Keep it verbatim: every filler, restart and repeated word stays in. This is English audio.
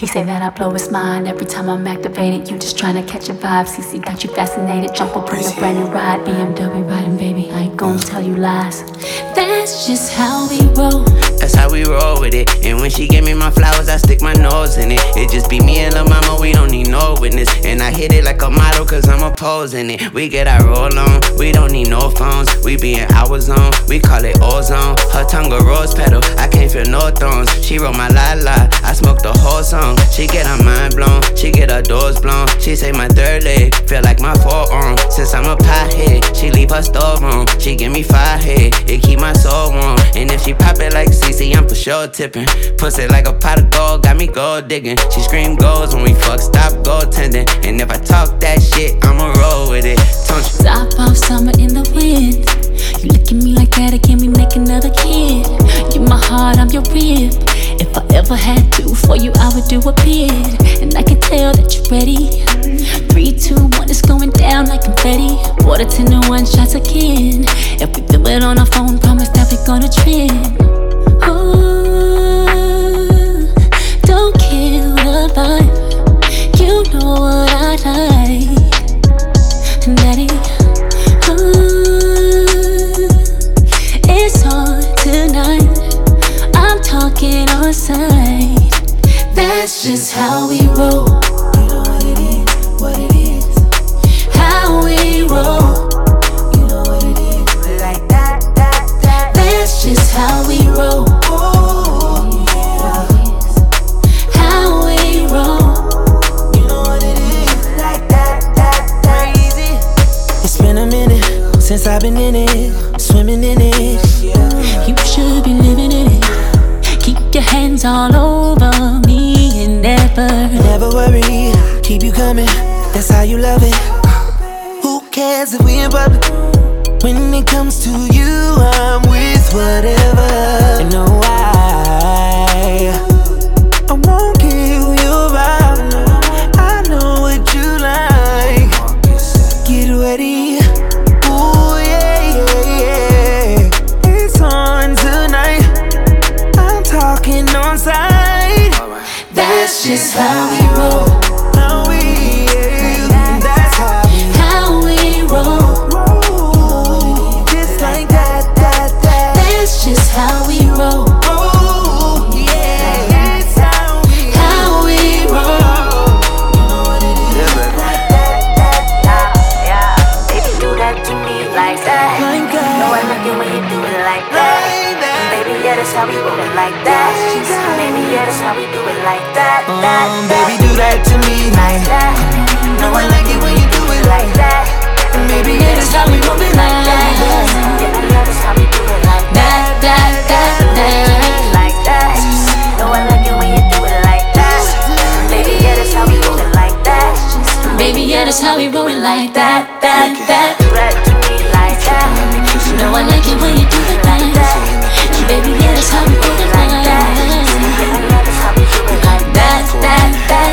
He say that I blow his mind every time I'm activated. You just tryna catch a vibe. C C got you fascinated. Jump up in a brand new ride. B M W riding, baby. I ain't gon' tell you lies. That's just how we roll. That's how we roll with it. And when she give me my flowers, I stick my nose in it. It just be me and lil' mama, we don't need no witness. And I hit it like a model, cause I'm opposing it. We get our roll on, we don't need no phones. We be in our zone, we call it ozone. Her tongue a rose petal, I can't feel no thorns. She wrote my la la, I smoked the whole song. She get her mind blown, she get her doors blown. She say my third leg, feel like my forearm. Since I'm a pothead, she leave her storeroom. She give me five head, it keep my soul warm. And if she pop it like C C, I'm for sure tipping. Pussy like a pot of gold, got me gold digging. She scream goals when we fuck, stop goaltending. And if I talk that shit, I'ma roll with it. Don't you? Top off summer in the wind. You look at me like that, can we make another kid? You my heart, I'm your rib. If I ever had to for you, I would do a bid. And I can tell that you're ready. Three, two, one, it's going down like confetti. Water ten to one shots again. If we do it on our phone, promise that we're gonna trend. Ooh, don't kill the vibe. You know what I like, daddy. Ooh, it's on tonight. I'm talking on sight. That's just how we roll. You know what it is, what it is. How we roll. You know what it is. Like that, that, that. That's just how we roll. Oh, yeah. How we roll. You know what it is. Like that, that, that. Crazy. It's been a minute since I've been in it, swimming in it. You should be living in it. Keep your hands all over me and never. Never worry, keep you coming. That's how you love it. Who cares if we in public? When it comes to you, I'm with whatever. You know why? I won't kill your vibe. I know what you like. Get ready. Ooh, yeah, yeah, yeah. It's on tonight. I'm talking on sight. That's just how we roll. How we, yeah, that's how we How we roll. roll. Just like that, that, that. That's just how we roll. Oh, yeah, that's how we How we roll. You know what it is. Yeah, baby, do that to me like that. Like that. No, I like it when you do it like that. Like that. Baby, yeah, that's how we roll it like that. Baby, yeah, that's how we do it like that. That, Um, baby, do that to me like that. No, I like it when you do it like Like that. And baby, yeah, that's how we roll it like that. Yeah, yeah, that's how we do it like that. That, that, that, that. Like that. No, I like it when you do it like that. Baby, yeah, that's how we roll it like that. Baby, yeah, that's how we roll it like that, that, that. Do that to me like that. You know I like it when you do it like that. Baby, yeah, that's how we roll it like that. Yeah, that's how we do it like that. That, that, that.